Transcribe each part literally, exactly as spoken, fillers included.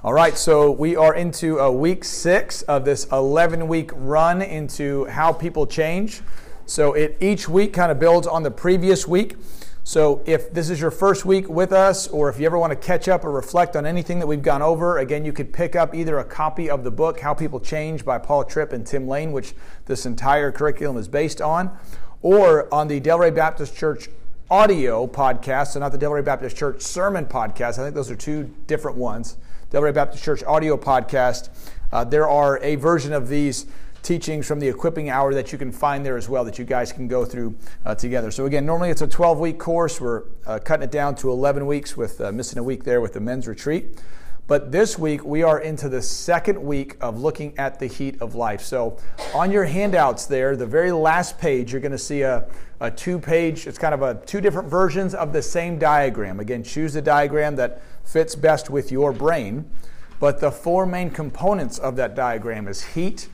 All right, so we are into uh, week six of this eleven-week run into how people change. So it each week kind of builds on the previous week. So if this is your first week with us, or if you ever want to catch up or reflect on anything that we've gone over, again, you could pick up either a copy of the book, How People Change by Paul Tripp and Tim Lane, which this entire curriculum is based on, or on the Delray Baptist Church audio podcast, so not the Delray Baptist Church sermon podcast. I think those are two different ones. Delray Baptist Church audio podcast. Uh, there are a version of these teachings from the Equipping Hour that you can find there as well that you guys can go through uh, together. So again, normally it's a twelve-week course. We're uh, cutting it down to eleven weeks with uh, missing a week there with the men's retreat. But this week we are into the second week of looking at the heat of life. So on your handouts there, the very last page, you're going to see a, a two-page, it's kind of a two different versions of the same diagram. Again, choose the diagram that fits best with your brain. But the four main components of that diagram is heat,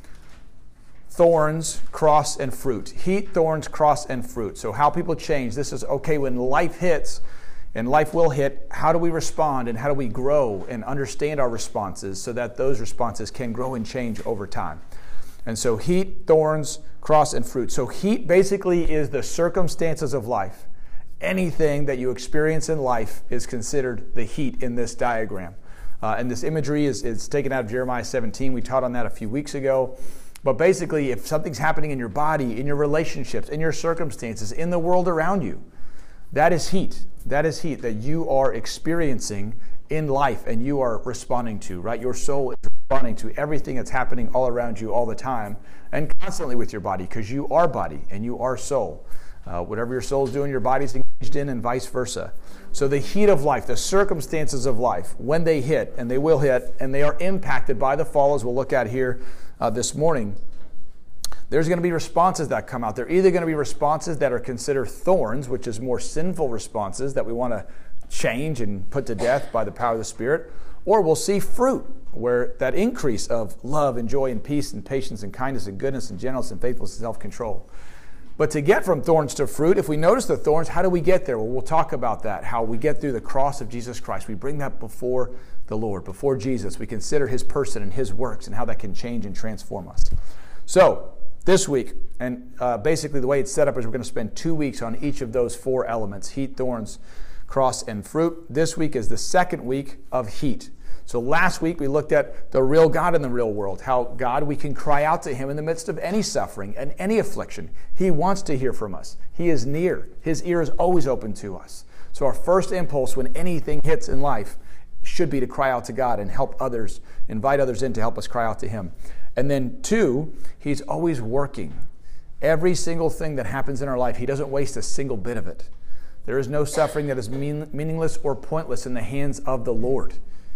thorns, cross, and fruit. Heat, thorns, cross, and fruit. So how people change. This is, okay, when life hits, and life will hit, how do we respond and how do we grow and understand our responses so that those responses can grow and change over time? And so heat, thorns, cross, and fruit. So heat basically is the circumstances of life. Anything that you experience in life is considered the heat in this diagram. Uh, and this imagery is, is taken out of Jeremiah seventeen. We taught on that a few weeks ago. But basically, if something's happening in your body, in your relationships, in your circumstances, in the world around you, that is heat. That is heat that you are experiencing in life and you are responding to, right? Your soul is responding to everything that's happening all around you all the time and constantly with your body, because you are body and you are soul. Uh, whatever your soul is doing, your body's engaged in, and vice versa. So the heat of life, the circumstances of life, when they hit, and they will hit, and they are impacted by the fall, as we'll look at here uh, this morning, there's going to be responses that come out. They're either going to be responses that are considered thorns, which is more sinful responses that we want to change and put to death by the power of the Spirit, or we'll see fruit, where that increase of love and joy and peace and patience and kindness and goodness and gentleness and faithfulness and self-control. But to get from thorns to fruit, if we notice the thorns, how do we get there? Well, we'll talk about that, how we get through the cross of Jesus Christ. We bring that before the Lord, before Jesus. We consider His person and His works and how that can change and transform us. So, this week, and uh, basically the way it's set up is we're going to spend two weeks on each of those four elements, heat, thorns, cross, and fruit. This week is the second week of heat. So last week we looked at the real God in the real world, how God, we can cry out to Him in the midst of any suffering and any affliction. He wants to hear from us. He is near. His ear is always open to us. So our first impulse when anything hits in life should be to cry out to God and help others, invite others in to help us cry out to Him. And then two, He's always working. Every single thing that happens in our life, He doesn't waste a single bit of it. There is no suffering that is mean, meaningless or pointless in the hands of the Lord.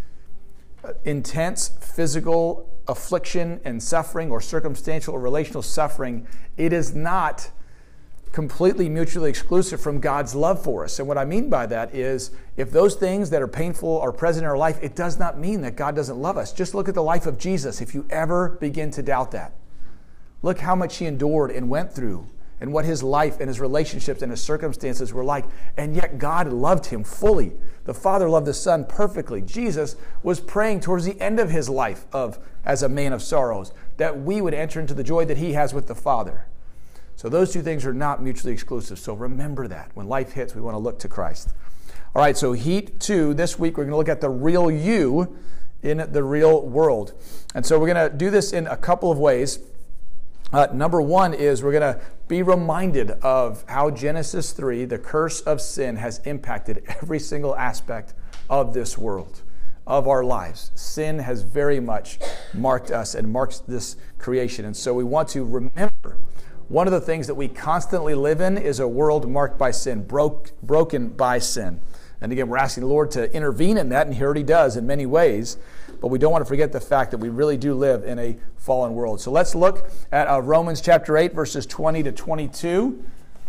Intense physical affliction and suffering, or circumstantial or relational suffering, it is not completely mutually exclusive from God's love for us. And what I mean by that is, if those things that are painful are present in our life, it does not mean that God doesn't love us. Just look at the life of Jesus if you ever begin to doubt that. Look how much He endured and went through, and what His life and His relationships and His circumstances were like. And yet God loved Him fully. The Father loved the Son perfectly. Jesus was praying towards the end of His life of as a man of sorrows, that we would enter into the joy that He has with the Father. So those two things are not mutually exclusive. So remember that. When life hits, we want to look to Christ. All right, so heat two. This week we're going to look at the real you in the real world. And so we're going to do this in a couple of ways. Uh, number one is we're going to be reminded of how Genesis three, the curse of sin, has impacted every single aspect of this world, of our lives. Sin has very much marked us and marks this creation. And so we want to remember, one of the things that we constantly live in is a world marked by sin, broke, broken by sin. And again, we're asking the Lord to intervene in that, and He already does in many ways. But we don't want to forget the fact that we really do live in a fallen world. So let's look at uh, Romans chapter eight, verses twenty to twenty-two.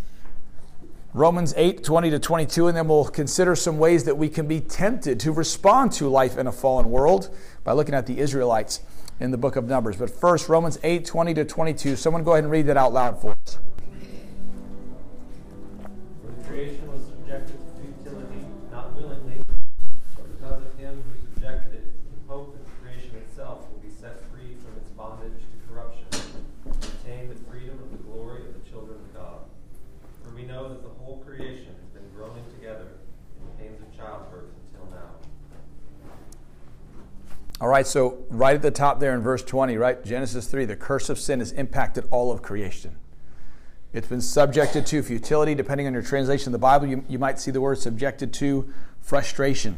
Romans eight, twenty to twenty-two, and then we'll consider some ways that we can be tempted to respond to life in a fallen world by looking at the Israelites in the book of Numbers. But first, Romans eight, twenty to twenty-two. Someone go ahead and read that out loud for us. For the creation was subjected to futility, not willingly, but because of Him who subjected it, All right, so right at the top there in verse twenty, right, Genesis three, the curse of sin has impacted all of creation. It's been subjected to futility. Depending on your translation of the Bible, you, you might see the word subjected to frustration.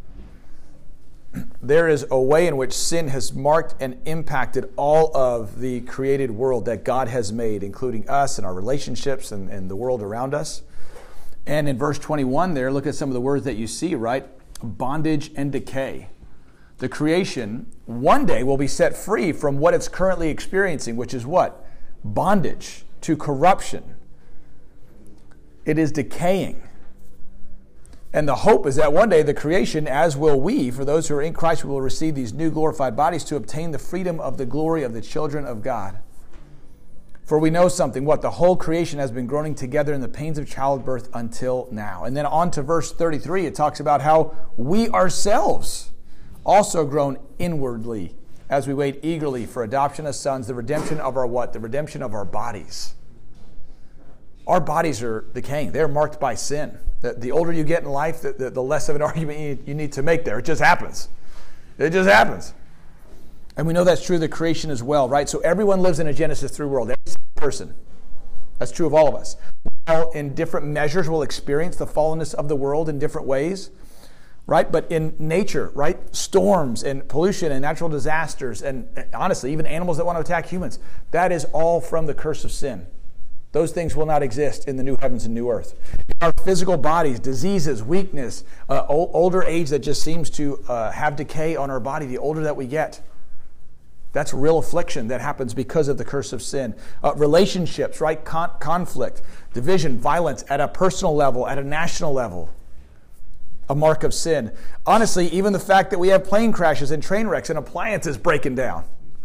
There is a way in which sin has marked and impacted all of the created world that God has made, including us and our relationships and, and the world around us. And in verse twenty-one there, look at some of the words that you see, right? Bondage and decay. The creation one day will be set free from what it's currently experiencing, which is what? Bondage to corruption. It is decaying. And the hope is that one day the creation, as will we, for those who are in Christ, will receive these new glorified bodies to obtain the freedom of the glory of the children of God. For we know something, what? The whole creation has been groaning together in the pains of childbirth until now. And then on to verse thirty-three, it talks about how we ourselves also groan inwardly as we wait eagerly for adoption as sons, the redemption of our what? The redemption of our bodies. Our bodies are decaying. They're marked by sin. The, the older you get in life, the, the, the less of an argument you, you need to make there. It just happens. It just happens. And we know that's true of the creation as well, right? So everyone lives in a Genesis three world. Every person. That's true of all of us. We all, in different measures, will experience the fallenness of the world in different ways, right? But in nature, right? Storms and pollution and natural disasters and, honestly, even animals that want to attack humans, that is all from the curse of sin. Those things will not exist in the new heavens and new earth. In our physical bodies, diseases, weakness, uh, old, older age that just seems to uh, have decay on our body the older that we get. That's real affliction that happens because of the curse of sin. Uh, relationships, right? Con- conflict, division, violence at a personal level, at a national level. A mark of sin. Honestly, even the fact that we have plane crashes and train wrecks and appliances breaking down.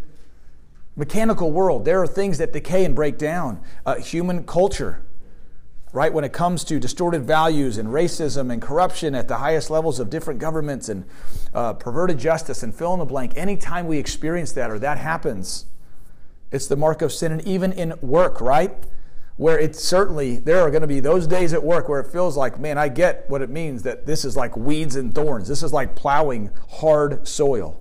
Mechanical world, there are things that decay and break down. Uh, human culture, right? When it comes to distorted values and racism and corruption at the highest levels of different governments and uh, perverted justice and fill in the blank, anytime we experience that or that happens, it's the mark of sin. And even in work, right? Where it's certainly, there are going to be those days at work where it feels like, man, I get what it means that this is like weeds and thorns. This is like plowing hard soil.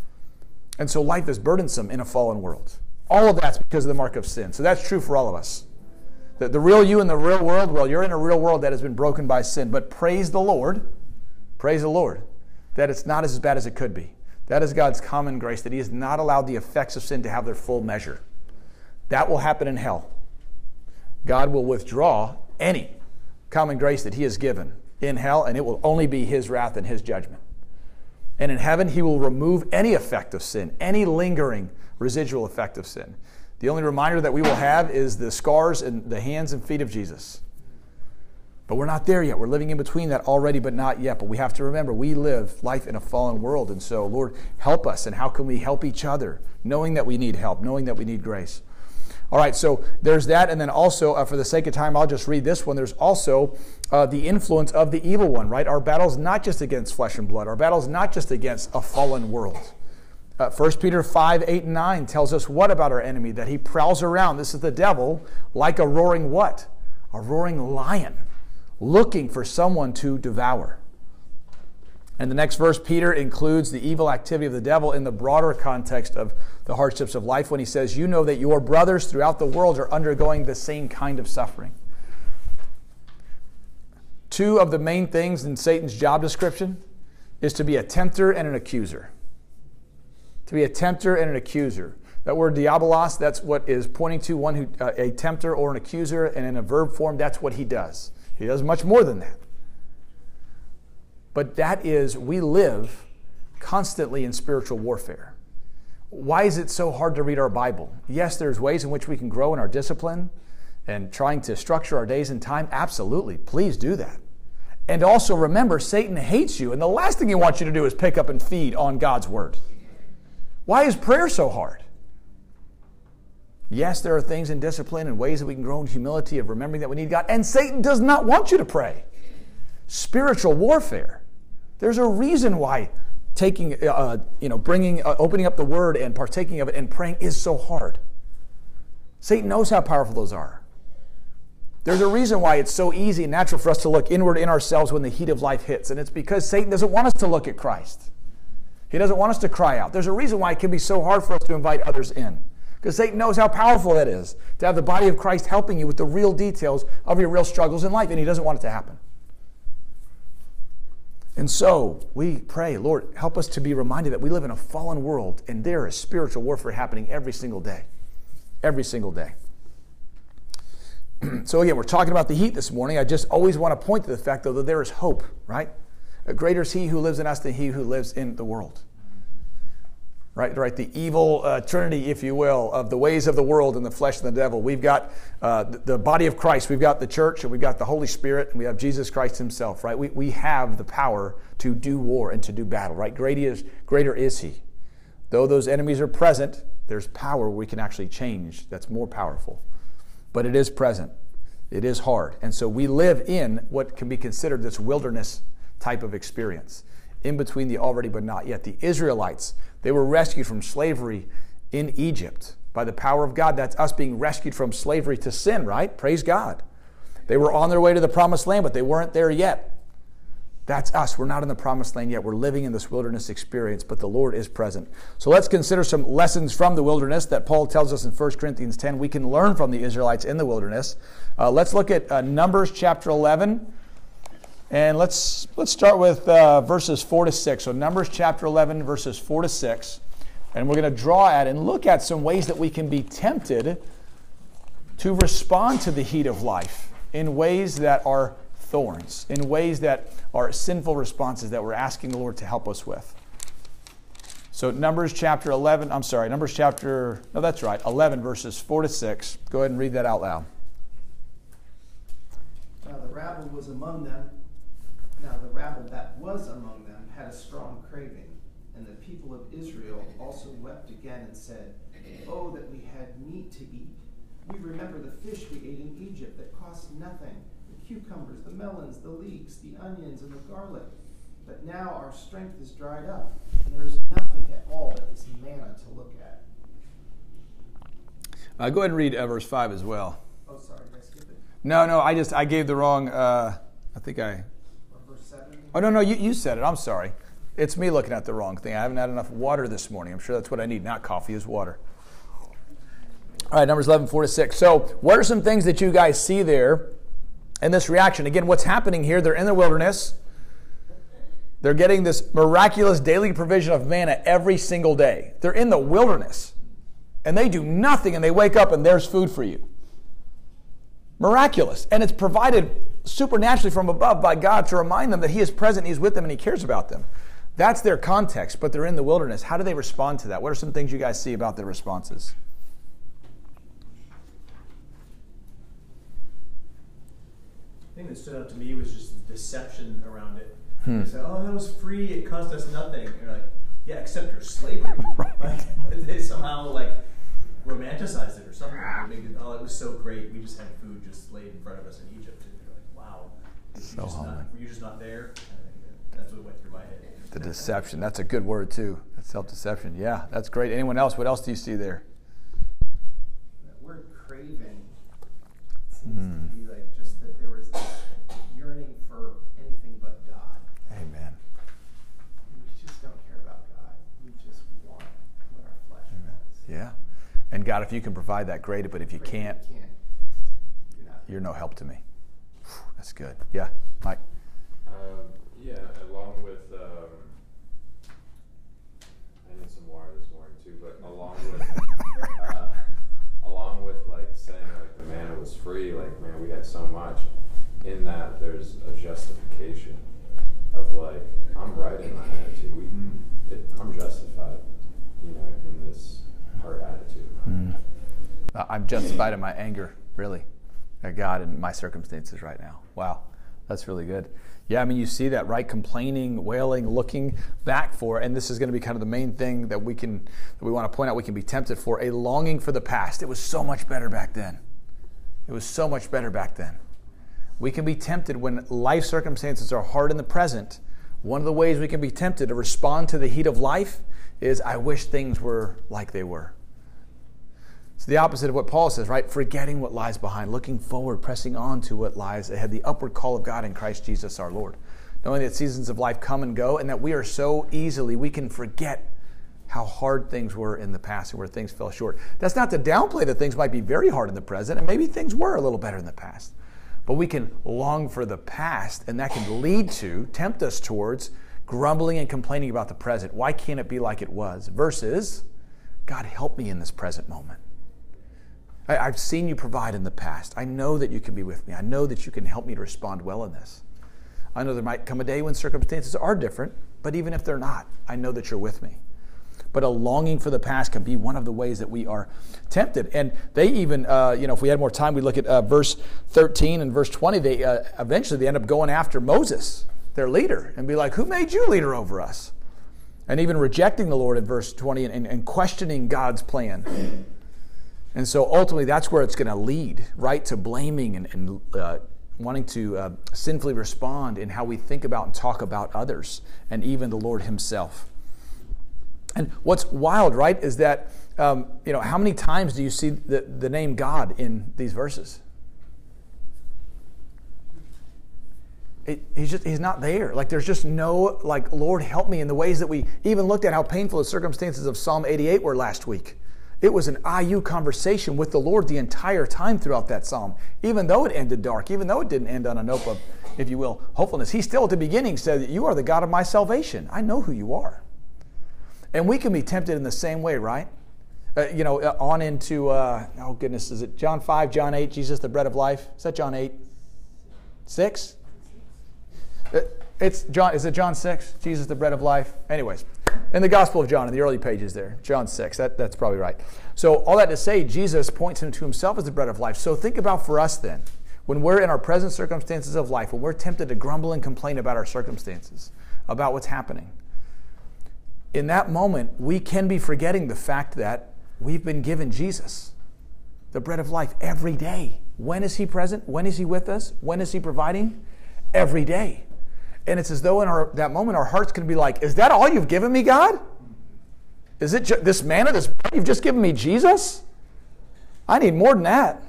And so life is burdensome in a fallen world. All of that's because of the mark of sin. So that's true for all of us. The, the real you in the real world, well, you're in a real world that has been broken by sin. But praise the Lord, praise the Lord, that it's not as bad as it could be. That is God's common grace, that He has not allowed the effects of sin to have their full measure. That will happen in hell. God will withdraw any common grace that He has given in hell, and it will only be His wrath and His judgment. And in heaven, He will remove any effect of sin, any lingering residual effect of sin. The only reminder that we will have is the scars and the hands and feet of Jesus. But we're not there yet. We're living in between that already, but not yet. But we have to remember, we live life in a fallen world. And so, Lord, help us. And how can we help each other, knowing that we need help, knowing that we need grace? All right, so there's that. And then also, uh, for the sake of time, I'll just read this one. There's also uh, the influence of the evil one, right? Our battle's not just against flesh and blood. Our battle's not just against a fallen world. Uh, First Peter five, eight, and nine tells us what about our enemy? That he prowls around. This is the devil, like a roaring what? A roaring lion, looking for someone to devour. And the next verse, Peter includes the evil activity of the devil in the broader context of the hardships of life when he says, you know that your brothers throughout the world are undergoing the same kind of suffering. Two of the main things in Satan's job description is to be a tempter and an accuser. To be a tempter and an accuser. That word diabolos, that's what is pointing to one who, uh, a tempter or an accuser, and in a verb form, that's what he does. He does much more than that. But that is, we live constantly in spiritual warfare. Why is it so hard to read our Bible? Yes, there's ways in which we can grow in our discipline and trying to structure our days and time. Absolutely. Please do that. And also remember, Satan hates you, and the last thing he wants you to do is pick up and feed on God's Word. Why is prayer so hard? Yes, there are things in discipline and ways that we can grow in humility of remembering that we need God, and Satan does not want you to pray. Spiritual warfare. There's a reason why taking, uh, you know, bringing, uh, opening up the Word and partaking of it and praying is so hard. Satan knows how powerful those are. There's a reason why it's so easy and natural for us to look inward in ourselves when the heat of life hits, and it's because Satan doesn't want us to look at Christ. He doesn't want us to cry out. There's a reason why it can be so hard for us to invite others in. Because Satan knows how powerful that is, to have the body of Christ helping you with the real details of your real struggles in life, and he doesn't want it to happen. And so we pray, Lord, help us to be reminded that we live in a fallen world, and there is spiritual warfare happening every single day. Every single day. So again, we're talking about the heat this morning. I just always want to point to the fact, though, that there is hope, right? Greater is he who lives in us than he who lives in the world. Right, right. The evil uh, trinity, if you will, of the ways of the world and the flesh and the devil. We've got uh, the, the body of Christ. We've got the church, and we've got the Holy Spirit, and we have Jesus Christ himself, right? We, we have the power to do war and to do battle, right? Greater is, greater is he. Though those enemies are present, there's power we can actually change that's more powerful. But it is present. It is hard. And so we live in what can be considered this wilderness type of experience, in between the already but not yet. The Israelites, they were rescued from slavery in Egypt by the power of God. That's us being rescued from slavery to sin, right? Praise God. They were on their way to the promised land, but they weren't there yet. That's us. We're not in the promised land yet. We're living in this wilderness experience, but the Lord is present. So let's consider some lessons from the wilderness that Paul tells us in First Corinthians ten. We can learn from the Israelites in the wilderness. Uh, let's look at uh, Numbers chapter eleven. And let's let's start with uh, verses four to six. So Numbers chapter eleven, verses four to six. And we're going to draw at and look at some ways that we can be tempted to respond to the heat of life in ways that are thorns, in ways that are sinful responses that we're asking the Lord to help us with. So Numbers chapter eleven, I'm sorry, Numbers chapter, no, that's right, eleven, verses four to six. Go ahead and read that out loud. Now the rabble was among them. Now the rabble that was among them had a strong craving, and the people of Israel also wept again and said, "Oh, that we had meat to eat. We remember the fish we ate in Egypt that cost nothing, the cucumbers, the melons, the leeks, the onions, and the garlic. But now our strength is dried up, and there is nothing at all but this manna to look at." Uh, go ahead and read uh, verse five as well. Oh, sorry, did I skip it? No, no, I just, I gave the wrong, uh, I think I... Oh, no, no, you, you said it. I'm sorry. It's me looking at the wrong thing. I haven't had enough water this morning. I'm sure that's what I need. Not coffee, is water. All right, Numbers eleven, four to six. So what are some things that you guys see there in this reaction? Again, what's happening here? They're in the wilderness. They're getting this miraculous daily provision of manna every single day. They're in the wilderness, and they do nothing, and they wake up, and there's food for you. Miraculous. And it's provided supernaturally from above by God to remind them that he is present, he's with them, and he cares about them. That's their context, but they're in the wilderness. How do they respond to that? What are some things you guys see about their responses? The thing that stood out to me was just the deception around it. Hmm. They said, "Oh, that was free, it cost us nothing." And you're like, yeah, except your slavery. Right. Like, but they somehow like romanticized it or something. They made it, oh, it was so great. We just had food just laid in front of us in Egypt. And you're like, wow, So you just humbling. not, were you just not there? That's what went through my head. The deception. That's a good word, too. That's self-deception. Yeah, that's great. Anyone else? What else do you see there? That word craving seems Hmm. to be like just that there was this yearning for anything but God. Amen. We just don't care about God. We just want what our flesh wants. Yeah. And God, if you can provide that, great. But if you can't, You can't. You're not. you're no help to me. That's good. Yeah. Mike? Um, yeah, along with, um, I need some water this morning too, but along with, uh, along with like saying like the manna was free, like man, we had so much. In that, there's a justification of like I'm right in my attitude. We, it, I'm justified, you know, in this heart attitude. Mm. Uh, I'm justified in my anger, really, at God and my circumstances right now. Wow, that's really good. Yeah, I mean, you see that, right? Complaining, wailing, looking back for, and this is going to be kind of the main thing that we can, that we want to point out, we can be tempted for, a longing for the past. It was so much better back then. It was so much better back then. We can be tempted when life circumstances are hard in the present. One of the ways we can be tempted to respond to the heat of life is, I wish things were like they were. It's the opposite of what Paul says, right? Forgetting what lies behind, looking forward, pressing on to what lies ahead, the upward call of God in Christ Jesus our Lord. knowing that seasons of life come and go, and that we are so easily, we can forget how hard things were in the past and where things fell short. That's not to downplay that things might be very hard in the present, and maybe things were a little better in the past. But we can long for the past, and that can lead to, tempt us towards, grumbling and complaining about the present. Why can't it be like it was? Versus, God, help me in this present moment. I, I've seen you provide in the past. I know that you can be with me. I know that you can help me to respond well in this. I know there might come a day when circumstances are different, but even if they're not, I know that you're with me. But a longing for the past can be one of the ways that we are tempted. And they even, uh, you know, if we had more time, we'd look at uh, verse thirteen and verse twenty. They uh, eventually they end up going after Moses, their leader, and be like, who made you leader over us? And even rejecting the Lord in verse twenty and, and, and questioning God's plan. And so ultimately that's where it's going to lead, right, to blaming and, and uh, wanting to uh, sinfully respond in how we think about and talk about others and even the Lord himself. And what's wild, right, is that, um, you know, how many times do you see the, the name God in these verses? It, he's just, he's not there. Like, there's just no, like, Lord, help me in the ways that we even looked at how painful the circumstances of Psalm eighty-eight were last week. It was an I U conversation with the Lord the entire time throughout that psalm. Even though it ended dark, even though it didn't end on a note of, if you will, hopefulness, he still at the beginning said that you are the God of my salvation. I know who you are. And we can be tempted in the same way, right? Uh, you know, uh, on into, uh, oh goodness, is it John five, John eight, Jesus the bread of life? Is that John eight? six? Uh, it's John, is it John six? Jesus the bread of life? Anyways, in the Gospel of John, in the early pages there, John six, that, that's probably right. So all that to say, Jesus points him to himself as the bread of life. So think about for us then, when we're in our present circumstances of life, when we're tempted to grumble and complain about our circumstances, about what's happening, in that moment, we can be forgetting the fact that we've been given Jesus, the bread of life, every day. When is he present? When is he with us? When is he providing? Every day. And it's as though in our, that moment our heart's going to be like, is that all you've given me, God? Is it ju- this manna, this bread, you've just given me Jesus? I need more than that.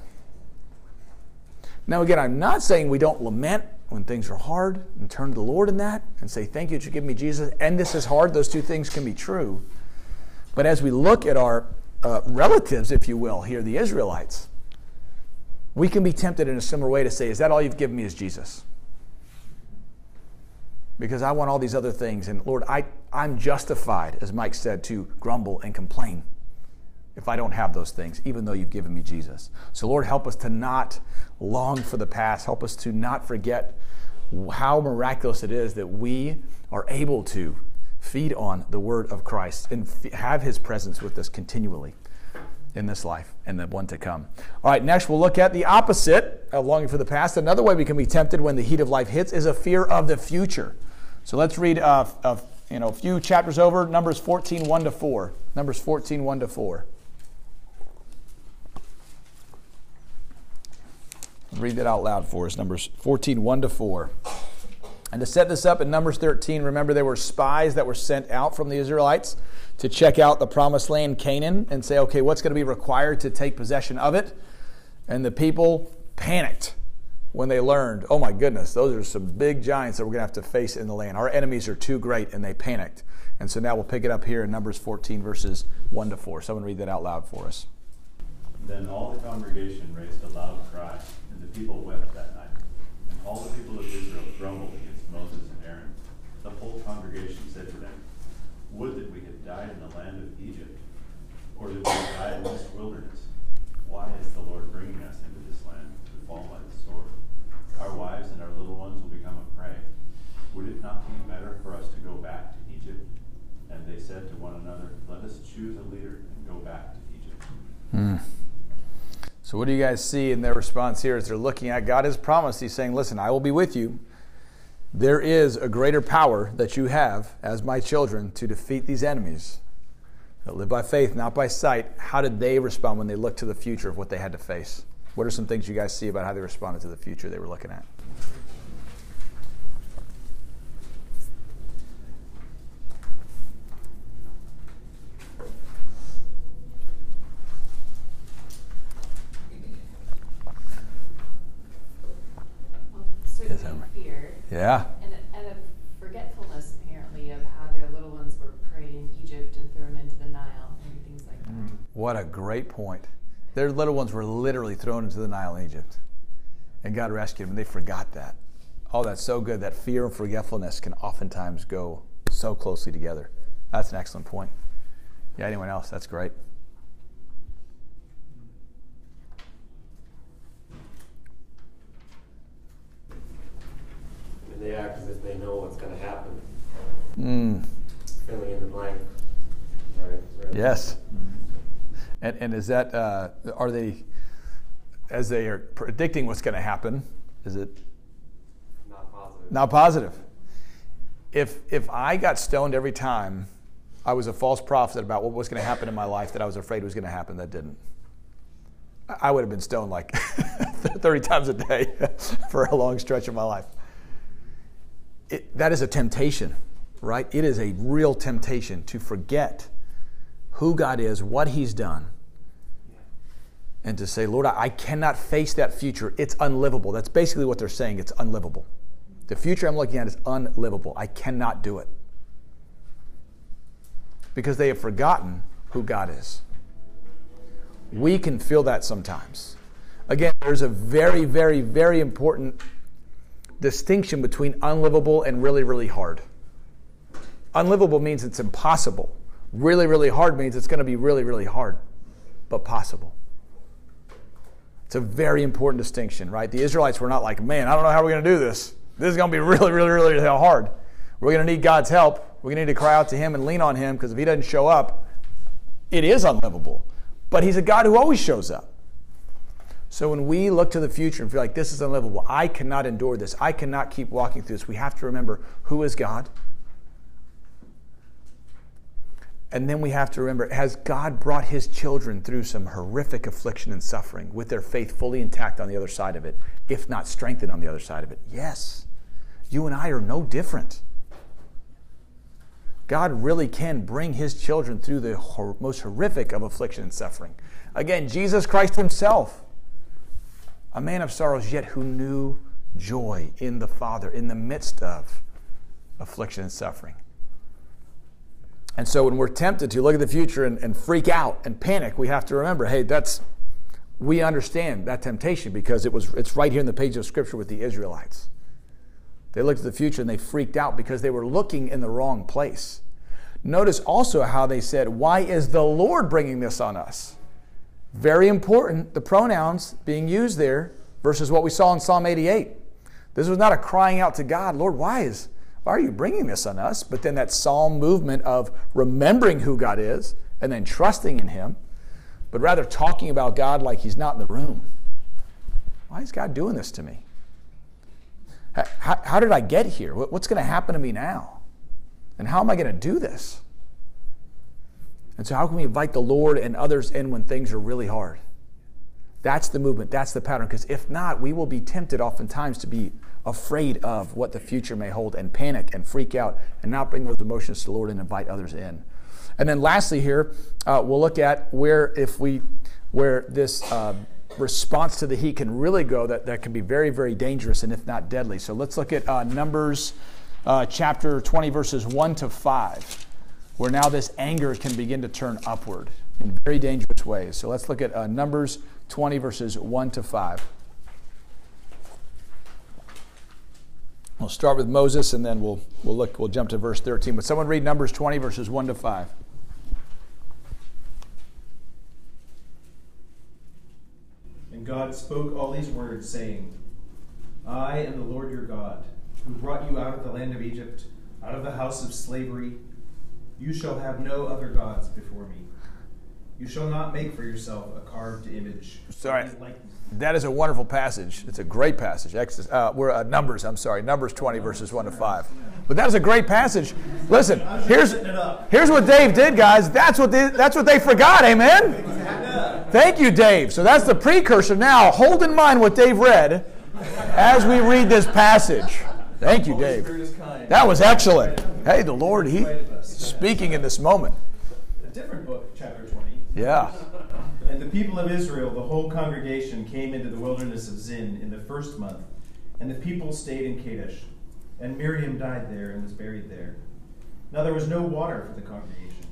Now again, I'm not saying we don't lament when things are hard and turn to the Lord in that and say, thank you that you give me Jesus, and this is hard. Those two things can be true. But as we look at our uh, relatives, if you will, here, the Israelites, we can be tempted in a similar way to say, is that all you've given me is Jesus? Because I want all these other things. And Lord, I, I'm justified, as Mike said, to grumble and complain if I don't have those things, even though you've given me Jesus. So Lord, help us to not long for the past. Help us to not forget how miraculous it is that we are able to feed on the word of Christ and f- have his presence with us continually in this life and the one to come. All right, next we'll look at the opposite of longing for the past. Another way we can be tempted when the heat of life hits is a fear of the future. So let's read uh, a, you know, a few chapters over, Numbers fourteen, one to four. Numbers fourteen, one to four. Read that out loud for us, Numbers fourteen, one to four. And to set this up in Numbers thirteen, remember there were spies that were sent out from the Israelites to check out the promised land, Canaan, and say, okay, what's going to be required to take possession of it? And the people panicked when they learned, oh my goodness, those are some big giants that we're going to have to face in the land. Our enemies are too great, and they panicked. And so now we'll pick it up here in Numbers fourteen, verses one to four. Someone read that out loud for us. Then all the congregation raised a loud cry, and the people wept that night. And all the people of Israel grumbled against Moses and Aaron. The whole congregation said to them, would that we had died in the land of Egypt, or that we had died in this wilderness. Why is the Lord bringing us into this land to fall by the sword? Our wives and our little ones will become a prey. Would it not be better for us to go back to Egypt? And they said to one another, let us choose a leader and go back to Egypt. Hmm. So what do you guys see in their response here as they're looking at God has promised? He's saying, listen, I will be with you. There is a greater power that you have as my children to defeat these enemies that live by faith, not by sight. How did they respond when they looked to the future of what they had to face? What are some things you guys see about how they responded to the future they were looking at? Certainly fear. Yeah. And, and a What a great point. Their little ones were literally thrown into the Nile in Egypt. And God rescued them, and they forgot that. Oh, that's so good. That fear and forgetfulness can oftentimes go so closely together. That's an excellent point. Yeah, anyone else? That's great. And they act as if they know what's going to happen. Mm. Filling in the blank. Right. right. Yes. And and is that, uh, are they, as they are predicting what's going to happen, is it Not positive. not positive? If if I got stoned every time I was a false prophet about what was going to happen in my life that I was afraid was going to happen, that didn't, I would have been stoned like thirty times a day for a long stretch of my life. It, that is a temptation, right? It is a real temptation to forget who God is, what He's done, and to say, Lord, I, I cannot face that future. It's unlivable. That's basically what they're saying. It's unlivable. The future I'm looking at is unlivable. I cannot do it. Because they have forgotten who God is. We can feel that sometimes. Again, there's a very, very, very important distinction between unlivable and really, really hard. Unlivable means it's impossible. Really, really hard means it's going to be really, really hard, but possible. It's a very important distinction, right? The Israelites were not like, man, I don't know how we're going to do this. This is going to be really, really, really hard. We're going to need God's help. We're going to need to cry out to Him and lean on Him, because if He doesn't show up, it is unlivable. But He's a God who always shows up. So when we look to the future and feel like this is unlivable, I cannot endure this, I cannot keep walking through this, we have to remember who is God. And then we have to remember, has God brought His children through some horrific affliction and suffering with their faith fully intact on the other side of it, if not strengthened on the other side of it? Yes. You and I are no different. God really can bring His children through the hor- most horrific of affliction and suffering. Again, Jesus Christ Himself, a man of sorrows, yet who knew joy in the Father in the midst of affliction and suffering. And so when we're tempted to look at the future and, and freak out and panic, we have to remember, hey, that's, we understand that temptation, because it was it's right here in the page of Scripture with the Israelites. They looked at the future and they freaked out because they were looking in the wrong place. Notice also how they said, why is the Lord bringing this on us? Very important, the pronouns being used there versus what we saw in Psalm eighty-eight. This was not a crying out to God, Lord, why is why are you bringing this on us? But then that psalm movement of remembering who God is and then trusting in Him, but rather talking about God like He's not in the room. Why is God doing this to me? How, how did I get here? What's going to happen to me now? And how am I going to do this? And so how can we invite the Lord and others in when things are really hard? That's the movement. That's the pattern. Because if not, we will be tempted oftentimes to be afraid of what the future may hold and panic and freak out and not bring those emotions to the Lord and invite others in. And then lastly here, uh, we'll look at where if we, where this uh, response to the heat can really go, that, that can be very, very dangerous and if not deadly. So let's look at uh, Numbers uh, chapter twenty, verses one to five, where now this anger can begin to turn upward in very dangerous ways. So let's look at uh, Numbers twenty, verses one to five. We'll start with Moses, and then we'll we'll look. We'll jump to verse thirteen. But someone read Numbers twenty, verses one to five. And God spoke all these words, saying, I am the Lord your God, who brought you out of the land of Egypt, out of the house of slavery. You shall have no other gods before me. You shall not make for yourself a carved image. Sorry. That is a wonderful passage. It's a great passage. Exodus, uh, we're uh, Numbers. I'm sorry, Numbers twenty, verses one to five. But that is a great passage. Listen, here's here's what Dave did, guys. That's what they, that's what they forgot. Amen. Thank you, Dave. So that's the precursor. Now, hold in mind what Dave read as we read this passage. Thank you, Dave. That was excellent. Hey, the Lord, He speaking in this moment. A different book, chapter twenty. Yeah. And the people of Israel, the whole congregation, came into the wilderness of Zin in the first month, and the people stayed in Kadesh. And Miriam died there and was buried there. Now there was no water for the congregation.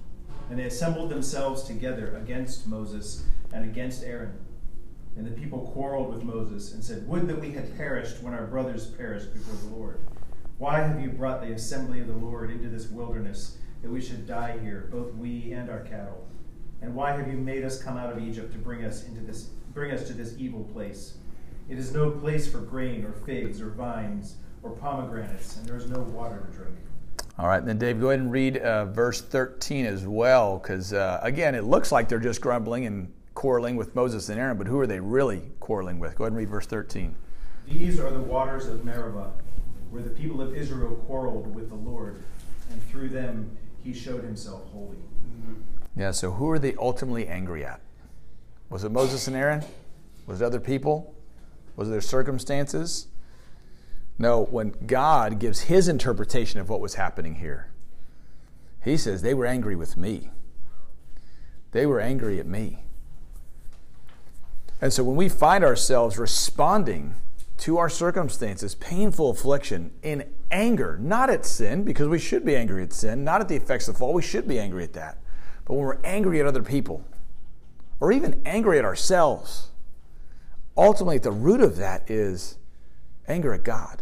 And they assembled themselves together against Moses and against Aaron. And the people quarreled with Moses and said, "Would that we had perished when our brothers perished before the Lord. Why have you brought the assembly of the Lord into this wilderness, that we should die here, both we and our cattle? And why have you made us come out of Egypt to bring us into this, bring us to this evil place? It is no place for grain or figs or vines or pomegranates, and there is no water to drink." All right, then Dave, go ahead and read uh, verse thirteen as well, because uh, again, it looks like they're just grumbling and quarreling with Moses and Aaron, but who are they really quarreling with? Go ahead and read verse thirteen. "These are the waters of Meribah, where the people of Israel quarreled with the Lord, and through them he showed himself holy." Yeah, so who are they ultimately angry at? Was it Moses and Aaron? Was it other people? Was it their circumstances? No, when God gives his interpretation of what was happening here, he says they were angry with me. They were angry at me. And so when we find ourselves responding to our circumstances, painful affliction, in anger, not at sin, because we should be angry at sin, not at the effects of the fall, we should be angry at that. But when we're angry at other people, or even angry at ourselves, ultimately at the root of that is anger at God.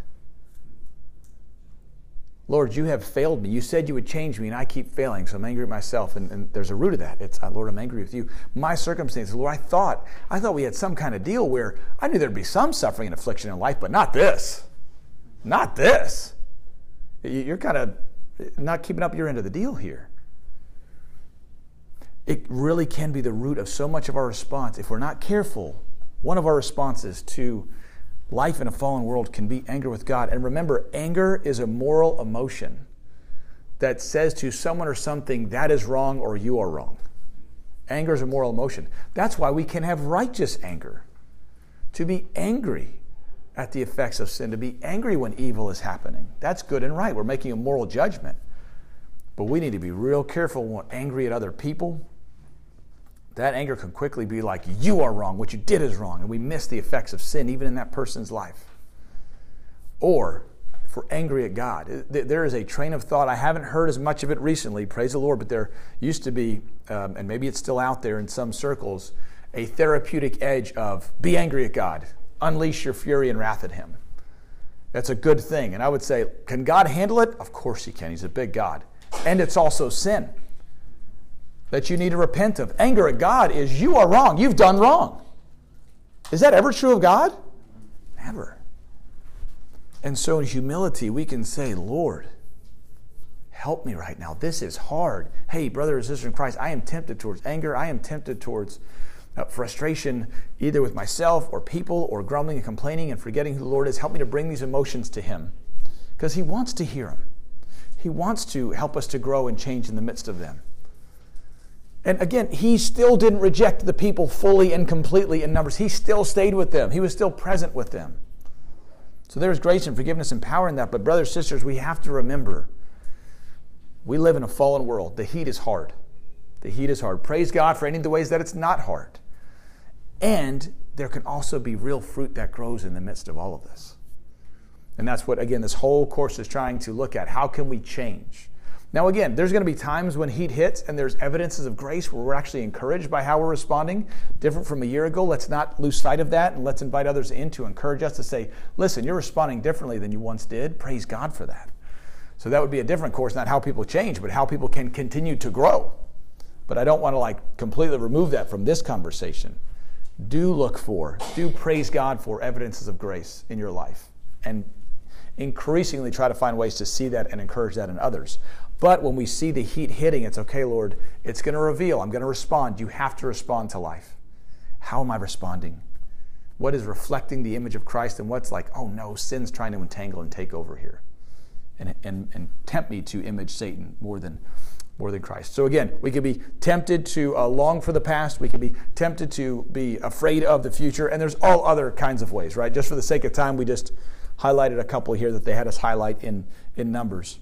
Lord, you have failed me. You said you would change me, and I keep failing, so I'm angry at myself. And, and there's a root of that. It's, uh, Lord, I'm angry with you. My circumstances, Lord, I thought, I thought we had some kind of deal where I knew there'd be some suffering and affliction in life, but not this. Not this. You're kind of not keeping up your end of the deal here. It really can be the root of so much of our response. If we're not careful, one of our responses to life in a fallen world can be anger with God. And remember, anger is a moral emotion that says to someone or something, that is wrong or you are wrong. Anger is a moral emotion. That's why we can have righteous anger. To be angry at the effects of sin, to be angry when evil is happening. That's good and right. We're making a moral judgment. But we need to be real careful when we're angry at other people. That anger can quickly be like, you are wrong, what you did is wrong, and we miss the effects of sin even in that person's life. Or, if we're angry at God, there is a train of thought, I haven't heard as much of it recently, praise the Lord, but there used to be, um, and maybe it's still out there in some circles, a therapeutic edge of, be angry at God, unleash your fury and wrath at him. That's a good thing, and I would say, can God handle it? Of course he can, he's a big God. And it's also sin that you need to repent of. Anger at God is you are wrong. You've done wrong. Is that ever true of God? Never. And so in humility, we can say, Lord, help me right now. This is hard. Hey, brother or sister in Christ, I am tempted towards anger. I am tempted towards uh, frustration, either with myself or people, or grumbling and complaining and forgetting who the Lord is. Help me to bring these emotions to him, because he wants to hear them. He wants to help us to grow and change in the midst of them. And again, he still didn't reject the people fully and completely in Numbers. He still stayed with them. He was still present with them. So there's grace and forgiveness and power in that. But brothers, sisters, we have to remember, we live in a fallen world. The heat is hard. The heat is hard. Praise God for any of the ways that it's not hard. And there can also be real fruit that grows in the midst of all of this. And that's what, again, this whole course is trying to look at. How can we change? Now, again, there's going to be times when heat hits and there's evidences of grace where we're actually encouraged by how we're responding, different from a year ago. Let's not lose sight of that, and let's invite others in to encourage us to say, listen, you're responding differently than you once did. Praise God for that. So that would be a different course, not how people change, but how people can continue to grow. But I don't want to like completely remove that from this conversation. Do look for, do praise God for evidences of grace in your life, and increasingly try to find ways to see that and encourage that in others. But when we see the heat hitting, it's okay, Lord, it's going to reveal. I'm going to respond. You have to respond to life. How am I responding? What is reflecting the image of Christ, and what's like, oh no, sin's trying to entangle and take over here and, and, and tempt me to image Satan more than, more than Christ. So again, we could be tempted to uh, long for the past. We could be tempted to be afraid of the future. And there's all other kinds of ways, right? Just for the sake of time, we just highlighted a couple here that they had us highlight in, in Numbers.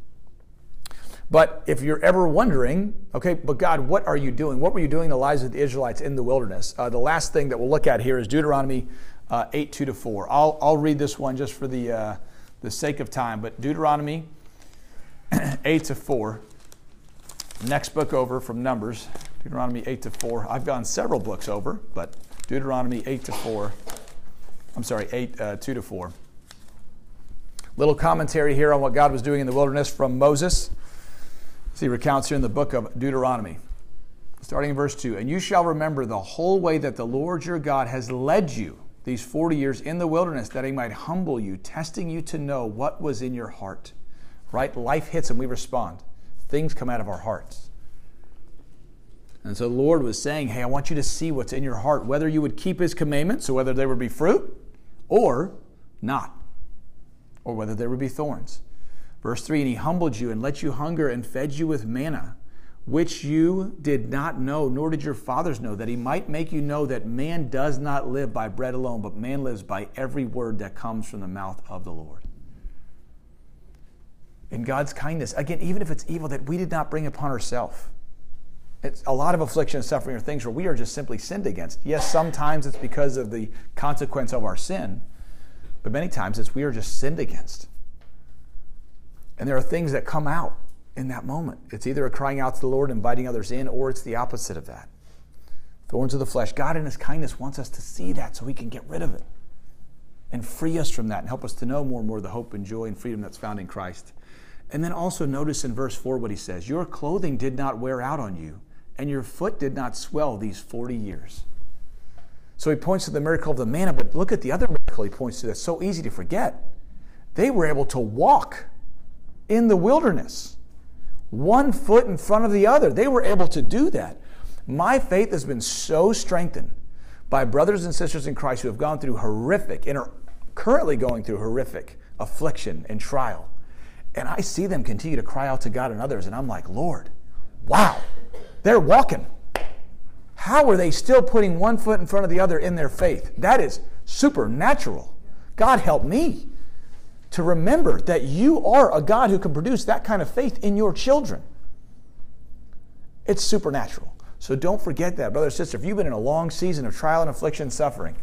But if you're ever wondering, okay, but God, what are you doing? What were you doing in the lives of the Israelites in the wilderness? Uh, the last thing that we'll look at here is Deuteronomy uh, eight, two to four. I'll, I'll read this one just for the, uh, the sake of time. But Deuteronomy eight to four. next book over from Numbers, Deuteronomy eight to four. I've gone several books over, but Deuteronomy eight to four. I'm sorry, eight, uh, two to four. Little commentary here on what God was doing in the wilderness from Moses. As he recounts here in the book of Deuteronomy. Starting in verse two. And you shall remember the whole way that the Lord your God has led you these forty years in the wilderness, that he might humble you, testing you to know what was in your heart. Right? Life hits and we respond. Things come out of our hearts. And so the Lord was saying, hey, I want you to see what's in your heart, whether you would keep his commandments, so whether there would be fruit or not, or whether there would be thorns. Verse three, and he humbled you and let you hunger and fed you with manna, which you did not know, nor did your fathers know, that he might make you know that man does not live by bread alone, but man lives by every word that comes from the mouth of the Lord. In God's kindness, again, even if it's evil that we did not bring upon ourselves. It's a lot of affliction and suffering are things where we are just simply sinned against. Yes, sometimes it's because of the consequence of our sin, but many times it's we are just sinned against. And there are things that come out in that moment. It's either a crying out to the Lord, inviting others in, or it's the opposite of that. Thorns of the flesh. God in his kindness wants us to see that so we can get rid of it and free us from that and help us to know more and more the hope and joy and freedom that's found in Christ. And then also notice in verse four what he says. Your clothing did not wear out on you, and your foot did not swell these forty years. So he points to the miracle of the manna, but look at the other miracle he points to that's so easy to forget. They were able to walk in the wilderness, one foot in front of the other. They were able to do that. My faith has been so strengthened by brothers and sisters in Christ who have gone through horrific and are currently going through horrific affliction and trial. And I see them continue to cry out to God and others, and I'm like, Lord, wow, they're walking. How are they still putting one foot in front of the other in their faith? That is supernatural. God help me to remember that you are a God who can produce that kind of faith in your children. It's supernatural. So don't forget that, brother and sister. If you've been in a long season of trial and affliction and suffering,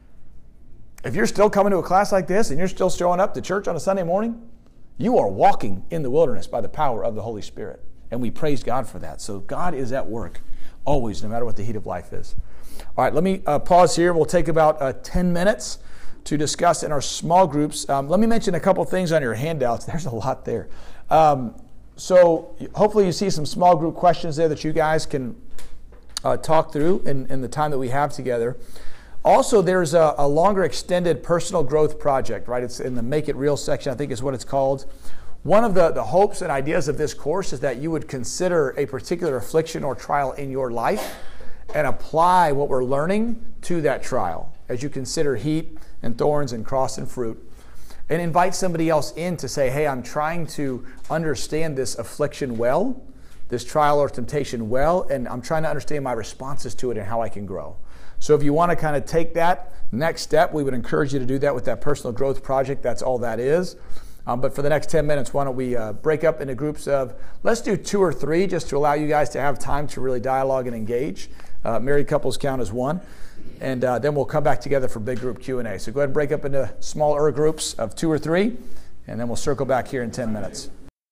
if you're still coming to a class like this and you're still showing up to church on a Sunday morning, you are walking in the wilderness by the power of the Holy Spirit. And we praise God for that. So God is at work always, no matter what the heat of life is. All right, let me uh, pause here. We'll take about uh, ten minutes to discuss in our small groups. Um, let me mention a couple things on your handouts. There's a lot there. Um, so hopefully you see some small group questions there that you guys can uh, talk through in, in the time that we have together. Also, there's a, a longer extended personal growth project, right? It's in the Make It Real section, I think is what it's called. One of the, the hopes and ideas of this course is that you would consider a particular affliction or trial in your life and apply what we're learning to that trial as you consider heat and thorns and cross and fruit. And invite somebody else in to say, hey, I'm trying to understand this affliction well, this trial or temptation well, and I'm trying to understand my responses to it and how I can grow. So if you want to kind of take that next step, we would encourage you to do that with that personal growth project. That's all that is. Um, but for the next ten minutes, why don't we uh, break up into groups of, let's do two or three just to allow you guys to have time to really dialogue and engage. Uh, married couples count as one. And uh, then we'll come back together for big group Q and A. So go ahead and break up into smaller groups of two or three, and then we'll circle back here in ten minutes.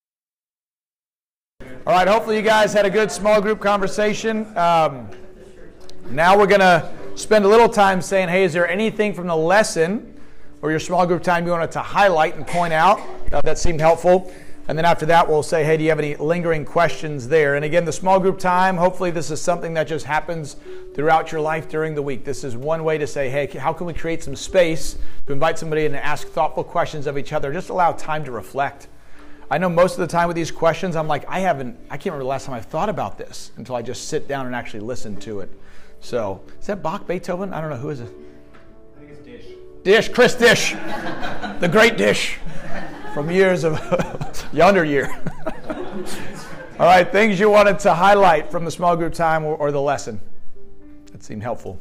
All right, hopefully you guys had a good small group conversation. Um, now we're going to spend a little time saying, hey, is there anything from the lesson or your small group time you wanted to highlight and point out uh, that seemed helpful? And then after that, we'll say, hey, do you have any lingering questions there? And again, the small group time, hopefully this is something that just happens throughout your life during the week. This is one way to say, hey, how can we create some space to invite somebody in and ask thoughtful questions of each other? Just allow time to reflect. I know most of the time with these questions, I'm like, I haven't, I can't remember the last time I thought about this until I just sit down and actually listen to it. So, is that Bach, Beethoven? I don't know, who is it? I think it's Dish. Dish, Chris Dish, the great Dish from years of yonder year. All right, things you wanted to highlight from the small group time or, or the lesson that seemed helpful.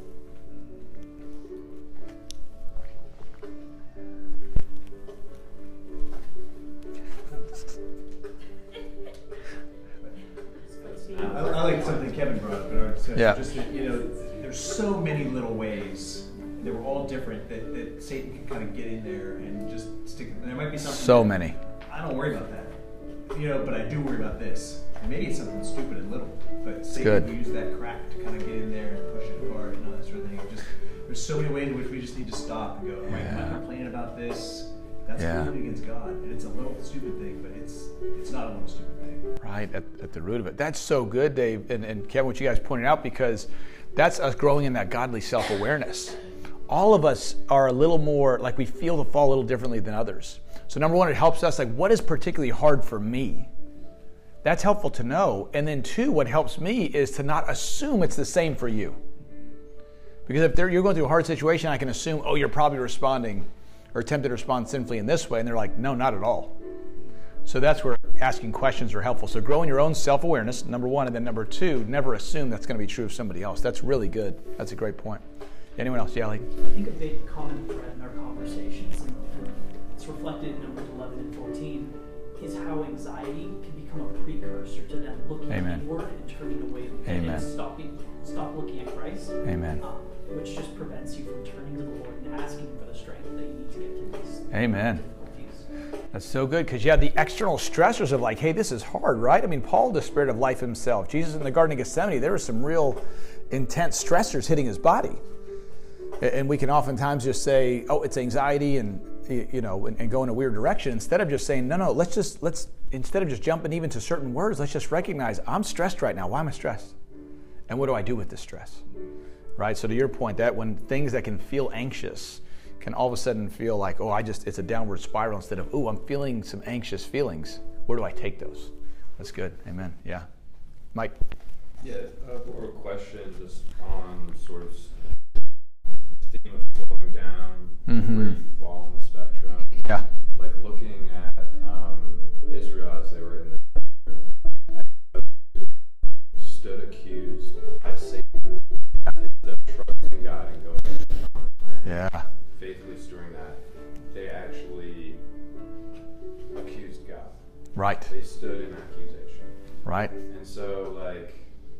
I, I like something Kevin brought up in our discussion. Yeah. Just that, you know, there's so many little ways. They were all different that, that Satan can kind of get in there and just stick. There might be something. So that, many. I don't worry about that, you know, but I do worry about this. And maybe it's something stupid and little, but Satan Good. will use that crack to kind of get in there and push it apart and all that sort of thing. It just there's so many ways in which we just need to stop and go, am I, am Yeah. I complaining about this? That's Yeah. fooling against God. And it's a little stupid thing, but it's it's not a little stupid thing. Right, at, at the root of it. That's so good, Dave, and, and Kevin, what you guys pointed out, because that's us growing in that godly self-awareness. All of us are a little more, like we feel the fall a little differently than others. So number one, it helps us, like, what is particularly hard for me? That's helpful to know. And then two, what helps me is to not assume it's the same for you. Because if they're, you're going through a hard situation, I can assume, oh, you're probably responding or attempted to respond sinfully in this way. And they're like, no, not at all. So that's where asking questions are helpful. So growing your own self-awareness, number one, and then number two, never assume that's going to be true of somebody else. That's really good. That's a great point. Anyone else? Yeah, like, I think a big common thread in our conversations, and it's reflected in Numbers eleven and fourteen, is how anxiety can become a precursor to them looking Amen. inward and turning away Amen. and stopping, stop looking at Christ. Amen. Um, which just prevents you from turning to the Lord and asking for the strength that you need to get through these Amen. difficulties. That's so good, because you have the external stressors of like, hey, this is hard, right? I mean, Paul, the Spirit of life himself, Jesus in the Garden of Gethsemane, there were some real intense stressors hitting his body. And we can oftentimes just say, oh, it's anxiety and, you know, and, and go in a weird direction, instead of just saying, no, no, let's just, let's, instead of just jumping even to certain words, let's just recognize I'm stressed right now. Why am I stressed? And what do I do with this stress? Right? So to your point, that when things that can feel anxious can all of a sudden feel like, oh, I just, it's a downward spiral instead of, oh, I'm feeling some anxious feelings. Where do I take those? That's good. Amen. Yeah. Mike. Yeah, uh, or a question just on sort of the theme of slowing down, Mm-hmm. where you fall on the spectrum. Yeah. Like looking at um, Israel as they were in the desert, stood accused by Satan instead of trusting God and going into the promised land. Yeah. Faithfully stewarding that, they actually accused God. Right. They stood in accusation. Right. And so, like,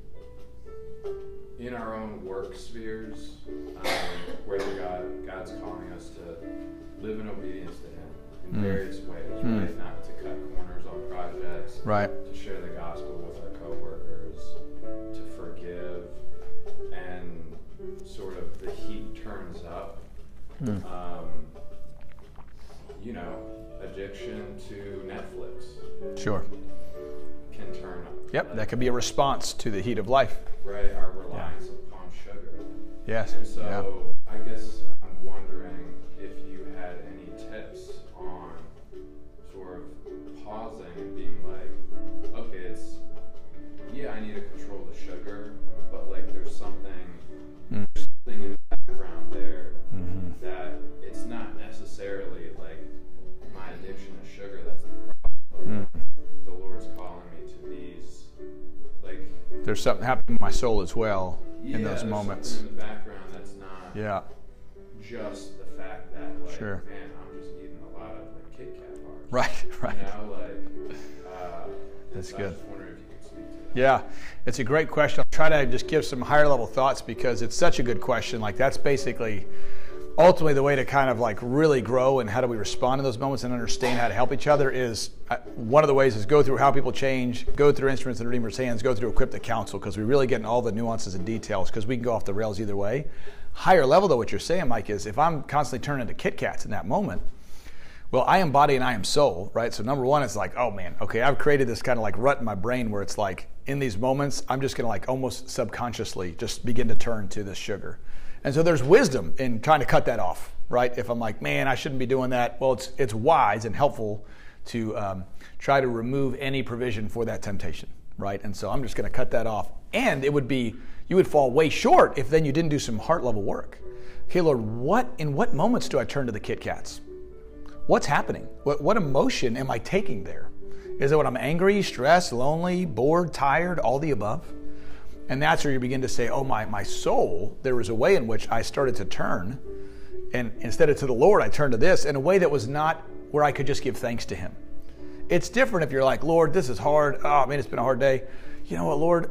in our own work spheres, um, where God, God's calling us to live in obedience to Him in Mm. various ways, Mm. right? Not to cut corners on projects, Right. to share the gospel with our coworkers, to forgive, and sort of the heat turns up. Mm. Um, you know, addiction to Netflix Sure. can turn up. Yep. That could be a response to the heat of life. Right, our reliance upon sugar. Yes. And so Yeah. I guess I'm wondering if you had any tips on sort of pausing and being like, okay, it's, yeah, I need to control the sugar, but like there's something, Mm. there's something in the background there Mm-hmm. that it's not necessarily like my addiction to sugar that's the problem, but Mm. the Lord's calling me to these, like, There's something happening in my soul as well yeah, in those there's moments. something in the background that's not Yeah. just the fact that, like, Sure. man, I'm just eating a lot of like Kit Kat bars. Right. Right. You know, like, uh, That's so good. I was just wondering if you could speak to that. Yeah, it's a great question. I'll try to just give some higher level thoughts because it's such a good question. Like that's basically ultimately the way to kind of like really grow and how do we respond in those moments and understand how to help each other is uh, one of the ways is go through how people change, go through Instruments in the Redeemer's Hands, go through Equip the Counsel because we really get in all the nuances and details because we can go off the rails either way. Higher level though, what you're saying, Mike, is if I'm constantly turning to Kit Kats in that moment, well, I am body and I am soul, right? So number one is like, oh man, okay, I've created this kind of like rut in my brain where it's like in these moments, I'm just gonna like almost subconsciously just begin to turn to this sugar. And so there's wisdom in trying to cut that off, right? If I'm like, man, I shouldn't be doing that. Well, it's it's wise and helpful to um, try to remove any provision for that temptation, right? And so I'm just gonna cut that off. And it would be, you would fall way short if then you didn't do some heart level work. Okay, Lord, what in what moments do I turn to the Kit Kats? What's happening? What, what emotion am I taking there? Is it when I'm angry, stressed, lonely, bored, tired, all the above? And that's where you begin to say, oh, my, my soul, there was a way in which I started to turn. And instead of to the Lord, I turned to this in a way that was not where I could just give thanks to Him. It's different if you're like, Lord, this is hard. Oh, man, it's been a hard day. You know what, Lord?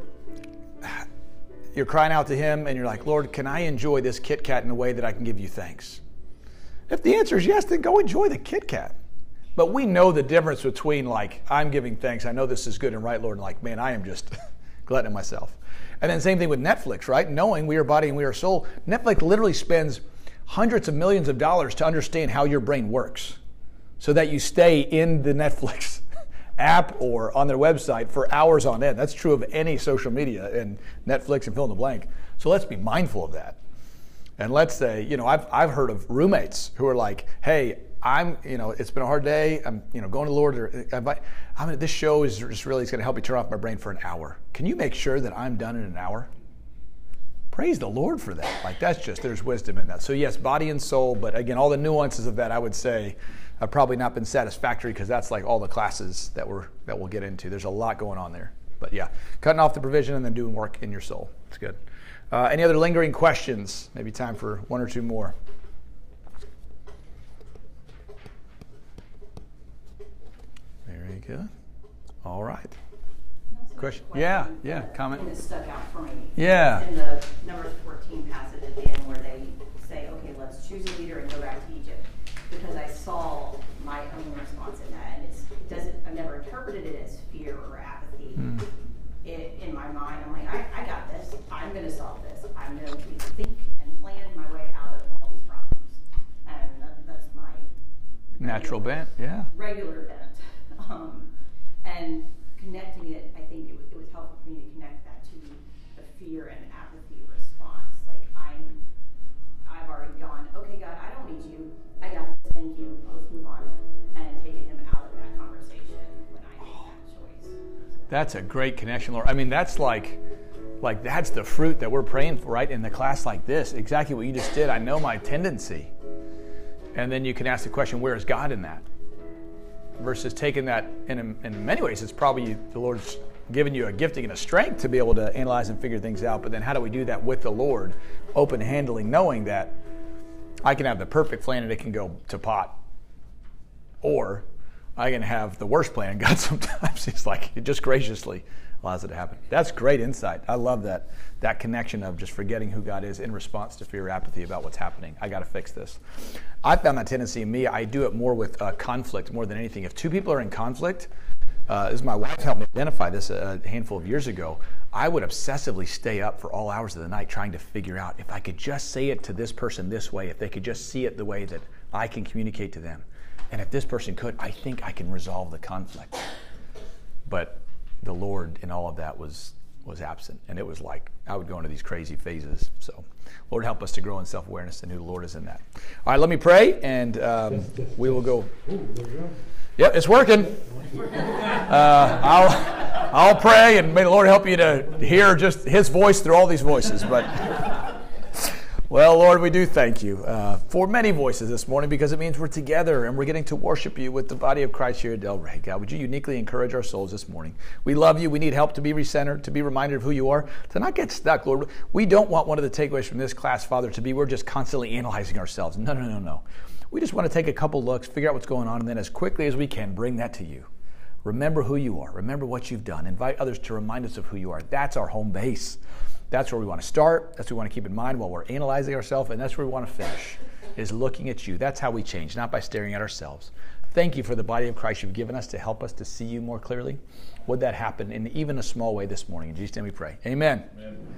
You're crying out to Him and you're like, Lord, can I enjoy this Kit Kat in a way that I can give you thanks? If the answer is yes, then go enjoy the Kit Kat. But we know the difference between like, I'm giving thanks, I know this is good and right, Lord, and like, man, I am just gluttoning myself. And then same thing with Netflix, right? Knowing we are body and we are soul. Netflix literally spends hundreds of millions of dollars to understand how your brain works so that you stay in the Netflix app or on their website for hours on end. That's true of any social media and Netflix and fill in the blank. So let's be mindful of that. And let's say, you know, I've, I've heard of roommates who are like, hey, I'm, you know, it's been a hard day. I'm, you know, going to the Lord. Or, I mean, this show is just really, it's going to help me turn off my brain for an hour. Can you make sure that I'm done in an hour? Praise the Lord for that. Like, that's just, there's wisdom in that. So yes, body and soul, but again, all the nuances of that, I would say, have probably not been satisfactory because that's like all the classes that we're, that we'll get into. There's a lot going on there. But yeah, cutting off the provision and then doing work in your soul. It's good. Uh, any other lingering questions? Maybe time for one or two more. Very good. All right. Question? Yeah, yeah, comment. And it stuck out for me. Yeah. In the Numbers fourteen passage at the end where they say, okay, let's choose a leader and go back to Egypt. Because I saw my own response in that, and it's, it doesn't, I've never interpreted it as fear or apathy. Mm. It, in my mind, I'm like, I, I got this. I'm going to solve this. I'm going to think and plan my way out of all these problems. And that, that's my natural regular, bent, yeah. Regular bent. Um, and connecting it, I think it, it was helpful for me to connect that to the fear and apathy response. Like I'm, I've already gone, okay, God, I don't need you. I got this. Thank you. Let's move on. And taking him out of that conversation when I make that choice. That's a great connection, Lord. I mean, that's like, like that's the fruit that we're praying for, right? In the class like this, exactly what you just did. I know my tendency. And then you can ask the question, where is God in that? Versus taking that, in, in many ways, it's probably the Lord's given you a gifting and a strength to be able to analyze and figure things out. But then how do we do that with the Lord, open-handedly, knowing that I can have the perfect plan and it can go to pot. Or I can have the worst plan and God sometimes He's like, He just graciously allows it to happen. That's great insight. I love that that connection of just forgetting who God is in response to fear or apathy about what's happening. I got to fix this. I found that tendency in me. I do it more with uh, conflict more than anything. If two people are in conflict, uh, as my wife helped me identify this a handful of years ago, I would obsessively stay up for all hours of the night trying to figure out if I could just say it to this person this way, if they could just see it the way that I can communicate to them. And if this person could, I think I can resolve the conflict. But the Lord in all of that was was absent. And it was like, I would go into these crazy phases. So Lord, help us to grow in self-awareness and who the Lord is in that. All right, let me pray, and um, we will go. Yep, it's working. Uh, I'll, I'll pray, and may the Lord help you to hear just His voice through all these voices. But well, Lord, we do thank you uh, for many voices this morning, because it means we're together and we're getting to worship you with the body of Christ here at Delray. God, would you uniquely encourage our souls this morning? We love you. We need help to be recentered, to be reminded of who you are, to not get stuck, Lord. We don't want one of the takeaways from this class, Father, to be we're just constantly analyzing ourselves. No, no, no, no. We just want to take a couple looks, figure out what's going on, and then as quickly as we can, bring that to you. Remember who you are. Remember what you've done. Invite others to remind us of who you are. That's our home base. That's where we want to start. That's what we want to keep in mind while we're analyzing ourselves, and that's where we want to finish, is looking at you. That's how we change, not by staring at ourselves. Thank you for the body of Christ you've given us to help us to see you more clearly. Would that happen in even a small way this morning? In Jesus' name we pray. Amen. Amen.